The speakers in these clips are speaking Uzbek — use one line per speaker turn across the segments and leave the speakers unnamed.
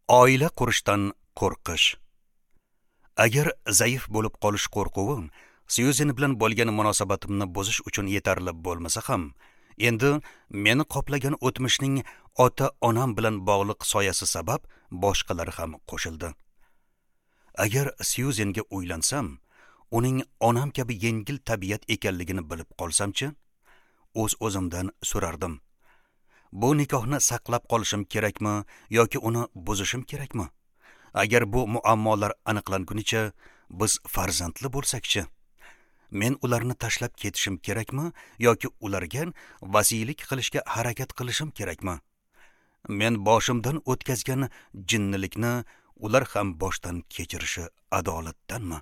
Oila qurishdan qo'rqish. Agar zaif bo'lib qolish qo'rquvim Syuzen bilan bo'lgan munosabatimni buzish uchun yetarli bo'lmasa ham, endi meni qoplagan o'tmishning ota-onam bilan bog'liq soyasi sabab boshqalari ham qo'shildi. Agar Syuzenga uylansam, uning onam kabi yengil tabiat ekanligini bilib qolsam-chi, o'z-o'zimdan so'rardim. Bu nikohni saqlab qolishim kerakmi yoki uni buzishim kerakmi? Agar bu muammolar aniqlangunicha biz farzandli bo'lsak-chi, men ularni tashlab ketishim kerakmi yoki ularga vasiylik qilishga harakat qilishim kerakmi? Men boshimdan o'tkazgan jinnilikni ular ham boshdan kechirishi adolatdanmi?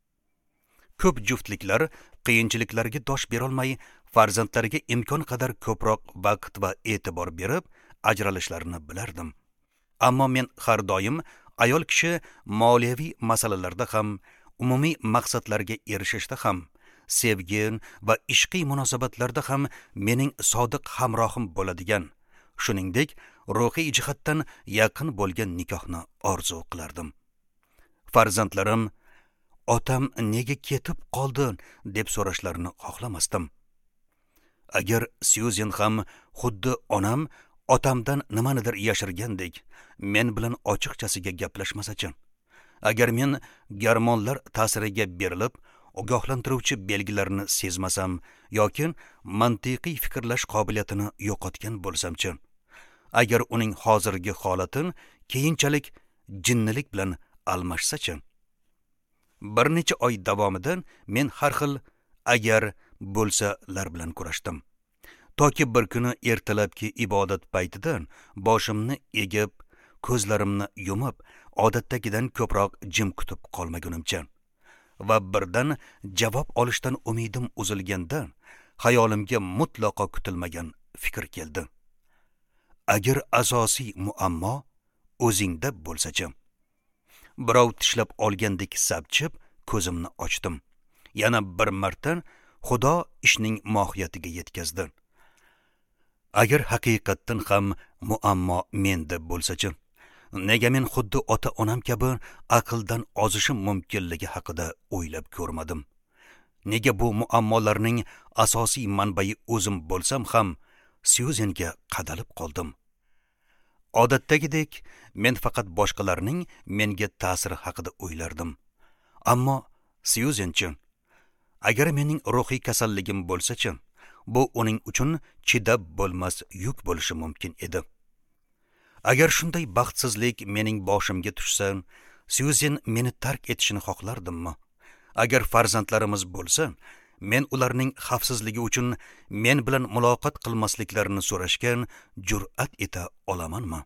Ko'p juftliklar qiyinchiliklarga dosh berolmay, farzandlariga imkon qadar ko'proq vaqt va e'tibor berib, ajralishlarini bilardim. Ammo men har doim ayol kishi moliyaviy masalalarda ham, umumiy maqsadlarga erishishda ham, sevgi va ishqiy munosabatlarda ham mening sodiq hamrohim bo'ladigan, shuningdek, ruhiy jihatdan yaqin bo'lgan nikohni orzu qilardim. Farzandlarim otam nega ketib qoldi deb so'rashlarini xohlamasdim. Agar Syuzen ham xuddi onam otamdan nimanidir yashirgandek men bilan ochiqchasiga gaplashmasa-chi, agar men gormonlar ta'siriga berilib ogohlantiruvchi belgilarni sezmasam yoki mantiqiy fikrlash qobiliyatini yo'qotgan bo'lsam-chi, agar uning hozirgi holatin keyinchalik jinnilik bilan almashsa-chi. Bir necha oy davomida men har xil agar bo'lsalar bilan kurashdim. Toki bir kuni ertalabki ibodat paytidan boshimni egib, ko'zlarimni yumib, odatdagidan ko'proq jim kutib qolmagunimcha va birdan javob olishdan umidim uzilganda xayolimga mutlaqo kutilmagan fikr keldi. Agar asosiy muammo o'zingda bo'lsa-chi. Birov tishlab olgandek sapchib ko'zimni ochdim. Yana bir marta Xudo ishning mohiyatiga yetkazdi. Agar haqiqatdan ham muammo menda bo'lsa-chi, nega men xuddi ota-onam kabi aqldan ozishim mumkinligi haqida o'ylab ko'rmadim? Nega bu muammolarning asosiy manbai o'zim bo'lsam ham Syuzenga qadalib qoldim? Odatdagidek, men faqat boshqalarning menga ta'siri haqida o'ylardim. Ammo Syuzenchi, agar mening ruhiy kasalligim bo'lsa-chi, bu uning uchun chidab bo'lmas yuk bo'lishi mumkin edi. Agar shunday baxtsizlik mening boshimga tushsa, Syuzen meni tark etishini xohlardimmi? Agar farzandlarimiz bo'lsa, men ularning xavfsizligi uchun men bilan muloqot qilmasliklarini so'rashgan jur'at eta olamanmi?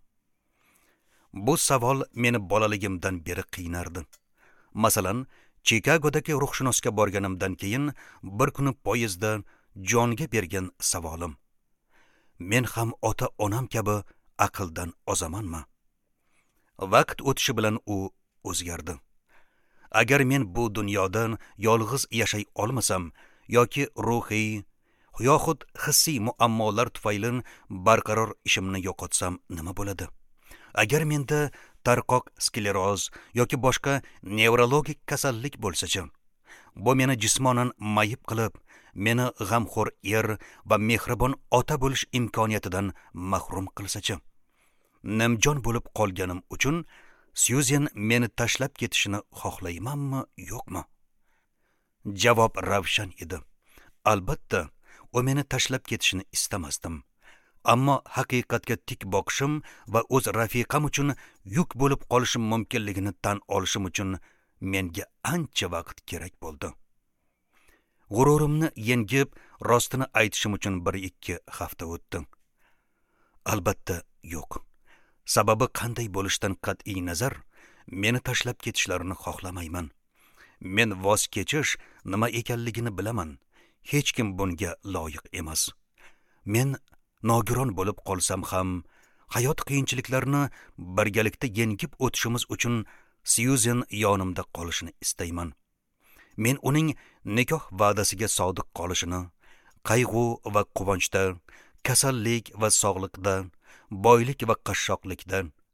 Bu savol meni bolaligimdan beri qiynardi. Masalan, Chikagodagi ruhshunosga borganimdan keyin bir kuni poyezdda jonga bergan savolim. Men ham ota-onam kabi aqldan ozamanmi? Vaqt o'tishi bilan u o'zgardi. Agar men bu dunyodan yolg'iz yashay olmasam yoki ruhiy yoxud hissiy muammolar tufayli barqaror ishimni yo'qotsam nima bo'ladi? Agar menda tarqoq skleroz yoki boshqa nevrologik kasallik bo'lsa-chi, bu meni jismonan mayib qilib, meni g'amxo'r er va mehribon ota bo'lish imkoniyatidan mahrum qilsa-chi, nimjon bo'lib qolganim uchun Syuzen meni tashlab ketishini xohlaymanmi, yo'qmi? Javob ravshan edi. Albatta, u meni tashlab ketishini istamasdim. Ammo haqiqatga tik boqishim va o'z rafiqam uchun yuk bo'lib qolishim mumkinligini tan olishim uchun menga ancha vaqt kerak bo'ldi. G'ururimni yengib, rostini aytishim uchun 1-2 hafta o'tdi. Albatta, yo'q. Sababi qanday bo'lishidan qat'iy nazar, meni tashlab ketishlarini xohlamayman. Men voz kechish nima ekanligini bilaman. Hech kim bunga loyiq emas. Men nogiron bo'lib qolsam ham, hayot qiyinchiliklarini birgalikda yengib o'tishimiz uchun Syuzen yonimda qolishini istayman. Men uning nikoh va'dasiga sodiq qolishini, qayg'u va quvonchda, kasallik va sog'liqda, boylik va qashshoqlikda,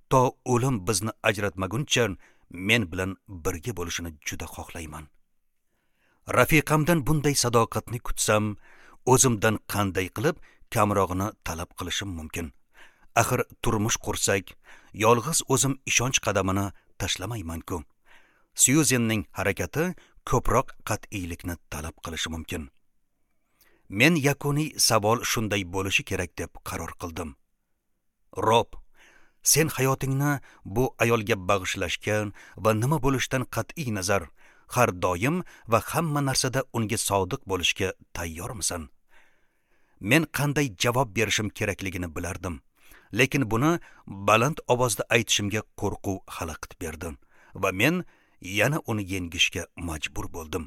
to o'lim bizni ajratmaguncha men bilan birga bo'lishini juda xohlayman. Rafiqamdan bunday sadoqatni kutsam, o'zimdan qanday qilib kamrog'ini talab qilishim mumkin? Axir turmush qursak, yolg'iz o'zim ishonch qadamini tashlamayman-ku. Syuzenning harakati ko'proq qat'iylikni talab qilishi mumkin. Men yakuniy savol shunday bo'lishi kerak deb qaror qildim. Rob, sen hayotingni bu ayolga bag'ishlashgan va nima bo'lishidan qat'iy nazar har doim va hamma narsada unga sodiq bo'lishga tayyormisan? Men qanday javob berishim kerakligini bilardim, lekin buni baland ovozda aytishimga qo'rquv xalaqit berdi va men yana uni yengishga majbur bo'ldim.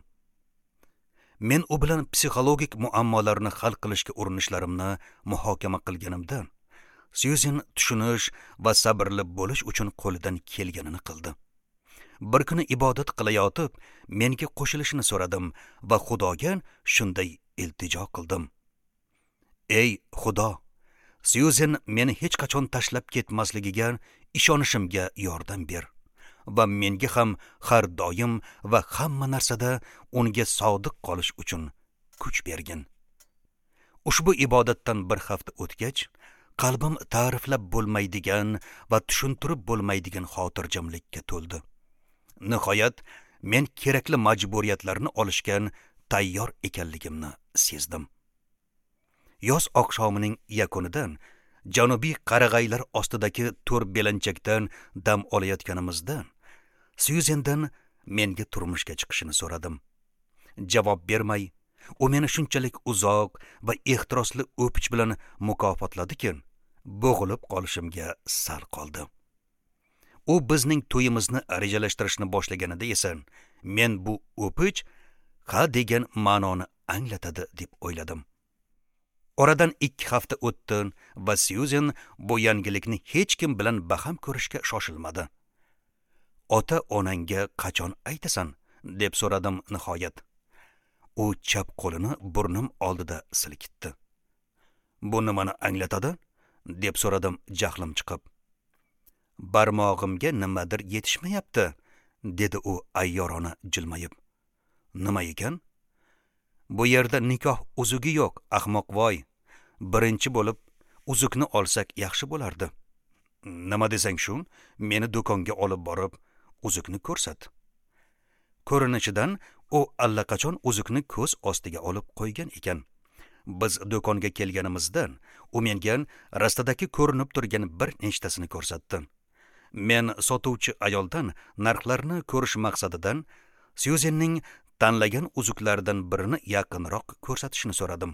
Men u bilan psixologik muammolarni hal qilishga urinishlarimni muhokama qilganimda, Syuzen tushunish va sabrli bo'lish uchun qo'lidan kelganini qildi. Bir kuni ibodat qilayotib, menga qo'shilishini so'radim va Xudoga shunday iltijo qildim. Ey Xudo, Syuzen meni hech qachon tashlab ketmasligiga ishonishimga yordam ber va menga ham har doim va hamma narsada unga sodiq qolish uchun kuch bergin. Ushbu ibodatdan bir hafta o'tgach, qalbim ta'riflab bo'lmaydigan va tushuntirib bo'lmaydigan xotirjamlikka to'ldi. Nihoyat men kerakli majburiyatlarni olishgan tayyor ekanligimni sezdim. Yoz oqshomining yakunidan janubiy qarag'aylar ostidagi to'r belanchakdan dam olayotganimizda Syuzendan menga turmushga chiqishini so'radim. Javob bermay, u meni shunchalik uzoq va ehtirosli o'pich bilan mukofotladi-ki, bo'g'ilib qolishimga sal qoldi. U bizning to'yimizni rejalashtirishni boshlaganida esa men bu o'pich ha degan ma'noni anglatadi deb o'yladim. Oradan 2 hafta o'tdi va Syuzen bu yangilikni hech kim bilan baham ko'rishga shoshilmadi. Ota-onangga qachon aytasan? Deb so'radim nihoyat. U chap qo'lini burnim oldida silkitdi. Bu nimani anglatadi? Deb so'radim jahlim chiqib. Barmog'imga nimadir yetishmayapti, dedi u ayyorona jilmayib. Nima ekan? Bu yerda nikoh uzugi yo'q, ahmoq voy. Birinchi bo'lib uzukni olsak yaxshi bo'lardi. Nima desang shu, meni do'konga olib borib uzukni ko'rsat. Ko'rinishidan u allaqachon uzukni ko'z ostiga olib qo'ygan ekan. Biz do'konga kelganimizda u menga rastadagi ko'rinib turgan bir nechtasini ko'rsatdi. Men sotuvchi ayoldan narxlarni ko'rish maqsadidan Syuzenning tanlagan uzuklaridan birini yaqinroq ko'rsatishni so'radim.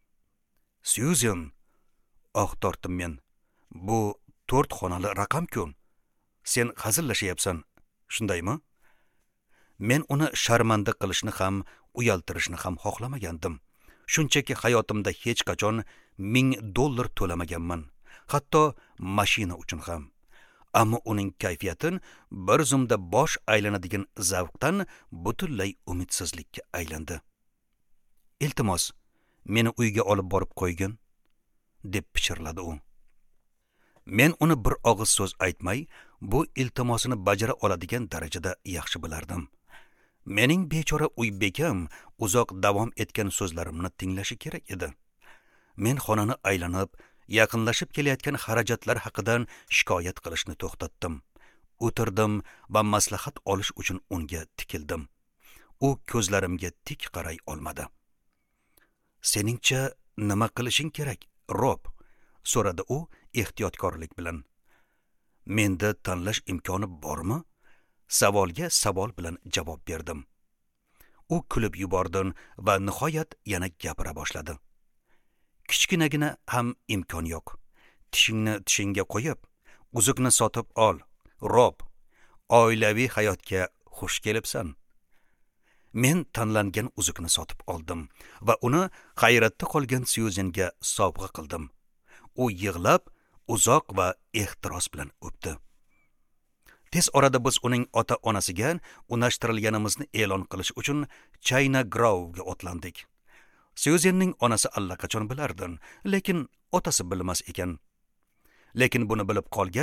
Syuzen, tortdim men. Bu 4 xonali raqam-ku. Sen hazillashyapsan, shundaymi? Men uni sharmanda qilishni ham, uyaltirishni ham xohlamagandim. Shunchaki hayotimda hech qachon $1000 to'lamaganman, hatto mashina uchun ham. Ammo uning kayfiyatin bir zumda bosh aylanadigan zavqdan butunlay umidsizlikka aylandi. Iltimos, meni uyga olib borib qo'ygin, deb pichirladi u. Men uni bir og'iz so'z aytmay, bu iltimosini bajara oladigan darajada yaxshi bilardim. Mening bechora uy bekam uzoq davom etgan so'zlarimni tinglashi kerak edi. Men xonani aylanib, yaqinlashib kelayotgan xarajatlar haqidan shikoyat qilishni to'xtatdim. O'tirdim va maslahat olish uchun unga tikildim. U ko'zlarimga tik qaray olmadi. Seningcha nima qilishing kerak, Rob? So'radi u ehtiyotkorlik bilan. Menda tanlash imkoni bormi? Savolga savol bilan javob berdim. U kulib yubordi va nihoyat yana gapira boshladi. Kichkinagina ham imkon yo'q. Tishingni tishingga qo'yib, uzukni sotib ol. Rob, oilaviy hayotga xush kelibsan. Men tanlangan uzukni sotib oldim va uni hayratda qolgan Syuzenga sovg'a qildim. U yig'lab, uzoq va ehtiros bilan o'pdi. Tez orada biz uning ota-onasiga unashtirilganimizni e'lon qilish uchun China Grove'ga otlandik. Syuzenning onasi allaqachon bilardi, lekin otasi bilmas ekan. Lekin buni bilib qolgach,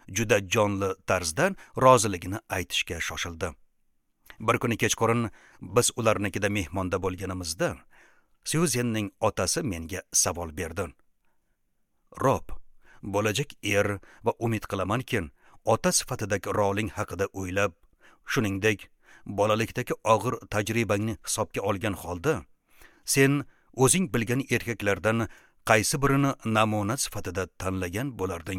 juda jonli tarzdan roziligini aytishga shoshildi. Bir kuni kechqurun biz ularnikida mehmonda bo'lganimizda Syuzenning otasi menga savol berdi. Rob, bo'lajak er va umid qilamanki, ota sifatidagi roling haqida o'ylab, shuningdek, bolalikdagi og'ir tajribangni hisobga olgan holda, sen o'zing bilgan erkaklardan qaysi birini namuna sifatida tanlagan bo'larding?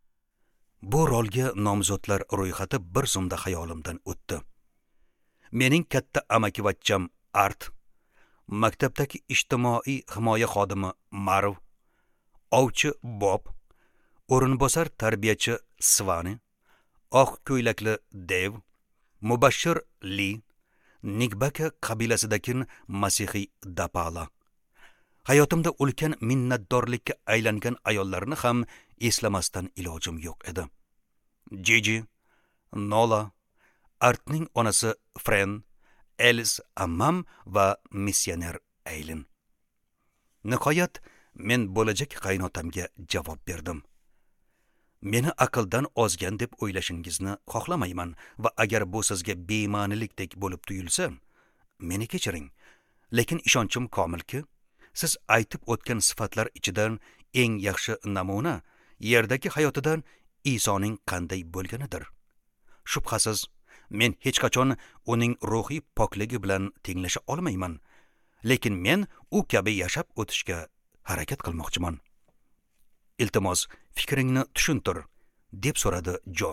Bu rolga nomzodlar ro'yxati bir zumda xayolimdan o'tdi. Mening katta amakivachcham Art, maktabdagi ijtimoiy himoya xodimi Marv, ovchi Bob, o'rinbosar tarbiyachi Svani, oq ko'ylakli Dev, mubashshir Li, Nigbaka qabilasidagi masihiy Dapala. Hayotimda ulkan minnatdorlikka aylangan ayollarni ham eslamasdan ilojim yo'q edi. Gigi, Nola, Artning onasi Fren, Elis ammam va missioner Aylin. Nihoyat men bo'lajak qaynotamga javob berdim. Meni aqldan ozgan deb o'ylashingizni xohlamayman va agar bu sizga bema'nilikdek bo'lib tuyulsa, meni kechiring. Lekin ishonchim komilki, siz aytib o'tgan sifatlar ichidan eng yaxshi namuna yerdagi hayotidan Isoning qanday bo'lganidir. Shubhasiz, men hech qachon uning ruhiy pokligi bilan tenglasha olmayman, lekin men u kabi yashab o'tishga harakat qilmoqchiman. Iltimos, fikringni tushuntir, deb so'radi Jo.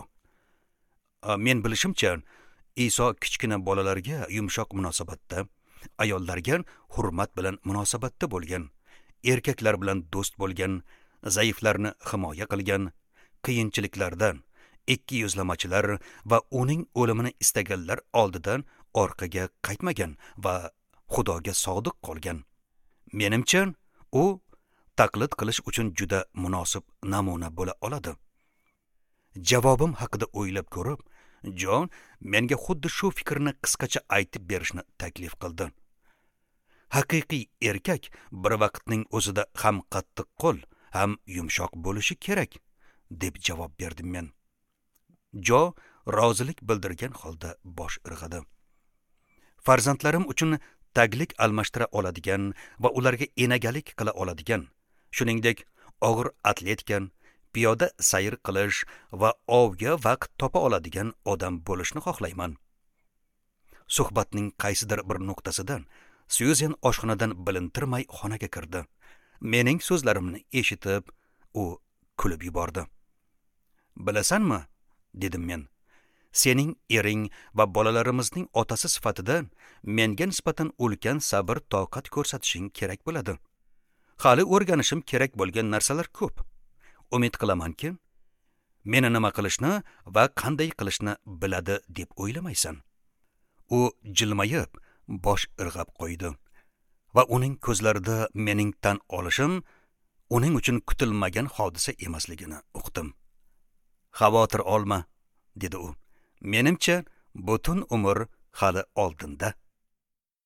Men bilishimcha, Iso kichkina bolalarga yumshoq munosabatda, ayollarga hurmat bilan munosabatda bo'lgan, erkaklar bilan do'st bo'lgan, zaiflarni himoya qilgan, qiyinchiliklardan, ikkiyuzlamachilar va uning o'limini istaganlar oldidan orqaga qaytmagan va Xudoga sodiq qolgan. Menimcha, u taqlid qilish uchun juda munosib namuna bo'la oladi. Javobim haqida o'ylab ko'rib, Jon menga xuddi shu fikrni qisqacha aytib berishni taklif qildi. Haqiqiy erkak bir vaqtning o'zida ham qattiq qo'l, ham yumshoq bo'lishi kerak, deb javob berdim men. Jo rozilik bildirgan holda bosh irg'adi. Farzandlarim uchun taglik almashtira oladigan va ularga enagalik qila oladigan, shuningdek og'ir atletgan, piyoda sayr qilish va ovga vaqt topa oladigan odam bo'lishni xohlayman. Suhbatning qaysidir bir nuqtasidan Syuzen oshxonadan bilintirmay xonaga kirdi. Mening so'zlarimni eshitib, u kulib yubordi. Bilasanmi, dedim men. Sening ering va bolalarimizning otasi sifatida menga nisbatan ulkan sabr toqat ko'rsatishing kerak bo'ladi. Hali o'rganishim kerak bo'lgan narsalar ko'p. Umid qilamanki, meni nima qilishni va qanday qilishni biladi deb o'ylamaysan. U jilmayib, bosh irg'ab qo'ydi va uning ko'zlarida mening tan olishim uning uchun kutilmagan hodisa emasligini uqdim. Xavotir olma, dedi u. Menimcha, butun umr hali oldinda.